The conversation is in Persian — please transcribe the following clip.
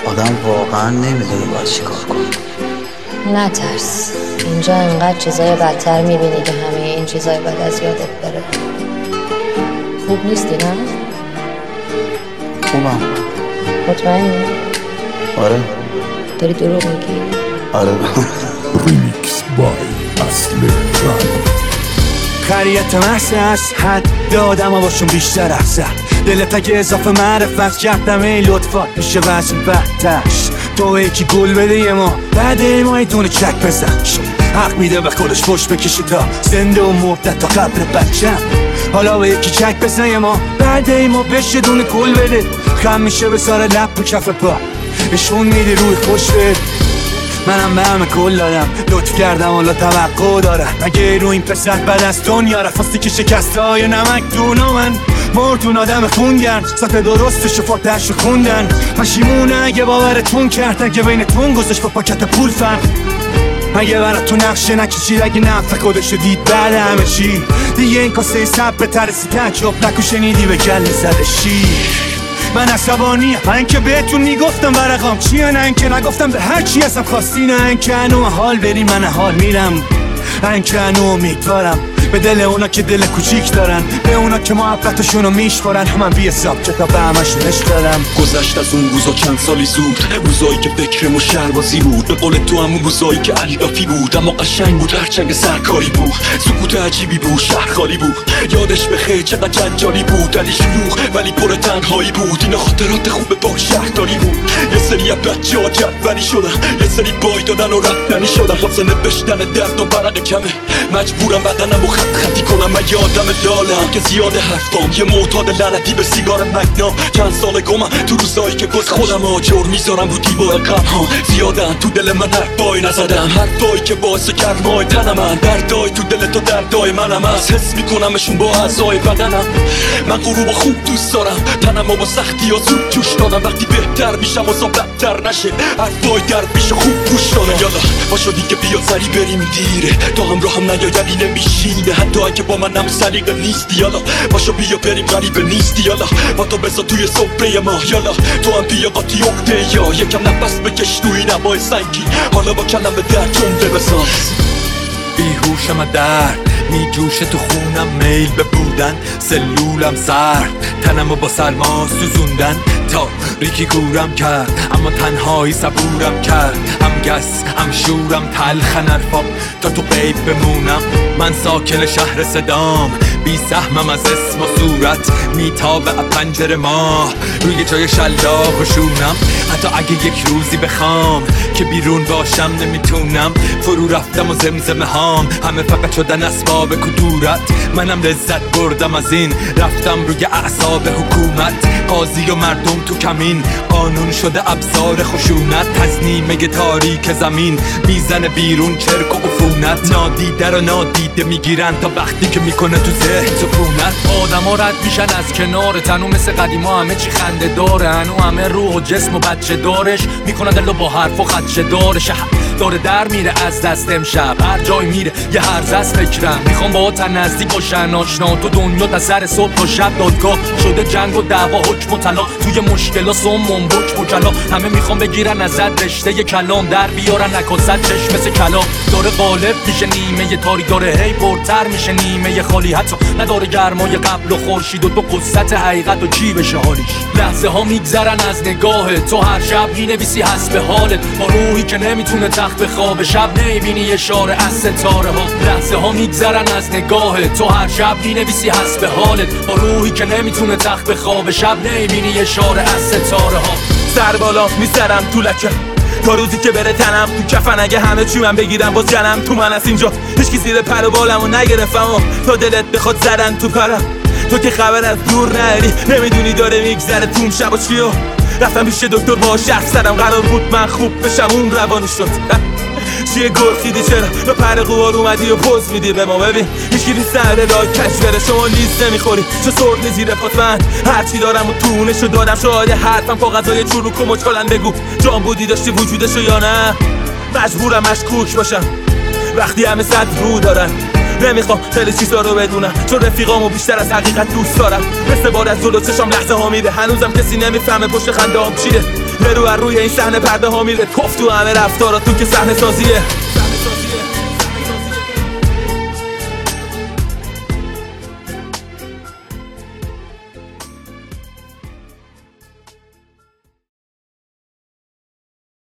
آدم واقعا نمیدونه باید چی کار کنه. نترس، اینجا انقدر چیزای بدتر میبینی که همه این چیزای بد از یادت بره. خوب نیستی نه؟ خوبم. مطمئنی؟ آره. داری دروغ میگی؟ آره. ریمیکس بای اصل رنگ. خریت محض از حد دادم و باشون بیشتر افزد. دلت اگه اضافه معرفت کردم ای لطفات میشه وزن بدتش. تو یکی گل بده یه ما بعد ای ما ایتونه چک بزن. حق میده و خودش پشت بکشی تا زنده و مردت تا قبر بچم. حالا به یکی چک بزن یه ما بعد ای ما بشه دونه گل بده. خم میشه به سار لب و کف پا نشون میده روی خوش بده. منم به همه کل دادم لطف کردم حالا توقع دارم. اگه رو این پسر بعد از دنیا رفاستی که شکسته های نمک دونا من مردون آدم خونگرم سطح درست شفاتش رو خوندن. پشیمونه اگه باورتون کرد اگه بینتون گذاشت با پاکت پول فرق. اگه براتون نقشه نکشید اگه نفت خودشو دید بعد همه چی دیگه این کاسه سب به ترسی تجرب نکو شنیدی به گل زده شیر. من عصبانیم من اینکه بهتون میگفتم ورقام چیه نه اینکه نگفتم به هر چی ازم خواستی نه اینکه هنو حال بریم من حال میرم نه اینکه هنو امیدوارم به دل اونا که دل کوچیک دارن به اونا که محبتشونو میشورن. من بی حساب کتاب به همشون عشق دارم. گذشت از اون روزا چند سالی زود روزایی که فکرمو شهربازی بود. به قول تو همون روزایی که علیافی بود اما قشنگ بود هرچنگ سرکاری بود. سکوت عجیبی بود شهر خالی بود یادش بخیر چقدر جنجالی بود. علی شلوغ ولی پر تنهایی بود. اینا خاطرات خوب با شهرداری بود. یه سری بچه ها جدولی شدن یه سری بای دادن و رفتنی شدن. خواستن بشتن درد و برق کمه مجبورم بدنم و خطی کنم. من یه آدم لالم که زیاده حرفام یه معتاد لعنتی به سیگار مگنام. چند سال گمم تو روزایی که گز خودم آجر میذارم رو دیوار غم ها زیادن تو دل من حرفایی نزدم. حرفایی که باعث گرمای تنم من دردای تو دل تو دردای منم هست. حس میکنمشون با اعضای بدنم. من غروب خوب دوست دارم تنم با سختی ها زود جوش دادم. وقتی بهتر میشم و بدتر نشه حرفای درد میشه خوب گوش دادم. یالا باشو دیگه بیا سری بریم دیره تا همراه هم نیایدی نمیشینه حتی اگه با منم سلیقه نیستی. یالا باشو بیا بریم غریبه نیستی. یالا با تو بذار توی صفره ما. یالا تو هم بیا قاطی عقده یا یکم نفس بکش توی نمای سنگی. حالا با کلم به در جمله بساز. بیهوشم درد میجوشه تو خونم میل به بودن. سلولم سرد تنمو با سرما سوزوندن. تاریکی گورم کرد اما تنهایی صبورم کرد. هم گس هم شورم تلخن حرفام تا تو غیب بمونم. من ساکن شهر صدام بی سهمم از اسم و صورت میتابه پنجره ماه روی جای شلاق و شونم. حتی اگه یک روزی بخوام که بیرون باشم نمیتونم. فرو رفتم و زمزمه هام همه فقط شدن اسباب کدورت. منم لذت بردم از این رفتم روی اعصاب حکومت. قاضی و مردم تو کمین قانون شده ابزار خشونت. تزنیمه تاریک زمین میزنه بیرون چرک و عفونت. نادیده رو نادیده میگیرن تا وقتی که میکنه تو ذهن سکونت. آدم ها رد میشن از کنار تنو مثل قدیما همه چی خنده داره. هنو همه روح و جسم و بچه دارش میکنه دلو با حرف و خدشه دارش. داره در میره از دست امشب هر جای میره یه هرز از فکرم. میخوام با تن نزدیک باشن آشنا تو دنیا تا سر صبح تا شب دادگاه شده جنگ و دعوا حکم و طلاق. توی مشکلا سمم بک بکلا همه میخوام بگیرن ازت رشته ی کلام در بیارن نکاست چشم مثل کلام. داره غالب میشه نیمه تاریک داره هی پرتر میشه نیمه خالی. حتی نداره گرمای قبل و خورشید و تو قصت حقیقت و چی بشه حالیش. لحظه ها میگذرن از نگاه تو هر شب مینویسی حسب حالت. با روحی که نمیتونه تخت به خواب شب نمیبینی اشاره از ستاره ها. لحظه ها میگذرن از نگاه تو هر شب مینویسی حسب حالت. با روحی که نمیتونه تخت به خواب شب نمیبینی اشاره از ستاره ها. سر بالا میسرم تو لکه تا روزی که بره تنم تو کفن. اگه همه چی من بگیرم باز جنم تو من از اینجا هیچکی زیر پر و بالمو نگرفتم و تا دلت بخواد زدن تو پرم. تو که خبر از دور نری نمیدونی داره میگذره توم شب و چیو. رفتم پیش دکتر با شرف زدم قرار بود من خوب بشم اون روانی شد. چیه گرخیدی چرا به پر قوار اومدی و پوز میدی به ما. ببین هیچگیری سر راه کش بره شما لیست نمیخوری چه سرد زیر پات. من هرچی دارم و تونشو دادم شاید حرفم کاغذای چروک و مچالن. بگو جان بودی داشتی وجودشو یا نه. مجبورم مشکوک باشم وقتی همه صد رو دارن. نمیخوام خیلی چیزا رو بدونم چون رفیقامو بیشتر از حقیقت دوست دارم. مثل بار از جلو چشام لحظه ها میره هنوزم کسی نمیفهمه پشت خنده هم چیه. رو از روی این صحنه پرده ها میره، توف تو همه رفتاراتون که صحنه سازیه.